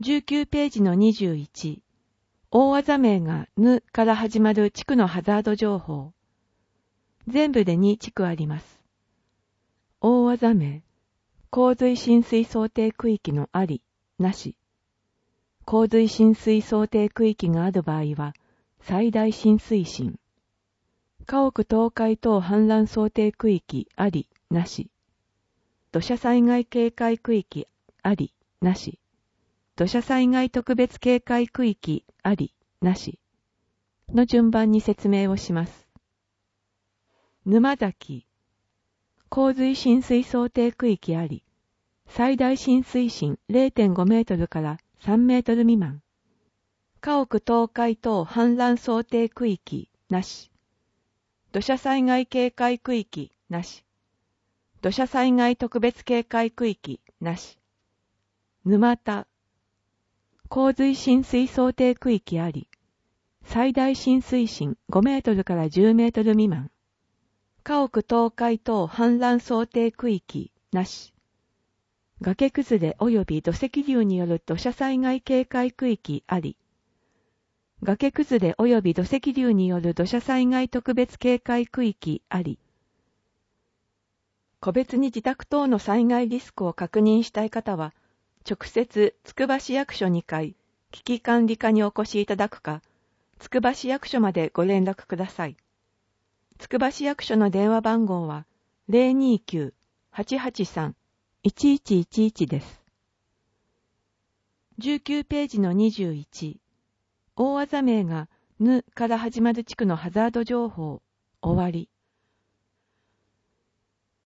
19ページの21、大技名がぬから始まる地区のハザード情報。全部で2地区あります。大技名、洪水浸水想定区域のあり、なし。洪水浸水想定区域がある場合は、最大浸水深。家屋倒壊等氾濫想定区域あり、なし。土砂災害警戒区域あり、なし。土砂災害特別警戒区域あり、なし。の順番に説明をします。沼崎。洪水浸水想定区域あり。最大浸水深 0.5 メートルから3メートル未満。家屋倒壊等氾濫想定区域なし。土砂災害警戒区域なし。土砂災害特別警戒区域なし。沼田。洪水浸水想定区域あり。最大浸水深5メートルから10メートル未満。家屋倒壊等氾濫想定区域なし。崖崩れ及び土石流による土砂災害警戒区域あり。崖崩れ及び土石流による土砂災害特別警戒区域あり。個別に自宅等の災害リスクを確認したい方は、直接つくば市役所2階危機管理課にお越しいただくか、つくば市役所までご連絡ください。つくば市役所の電話番号は 029-883-1111 です。19ページの21、大技名がぬから始まる地区のハザード情報、終わり。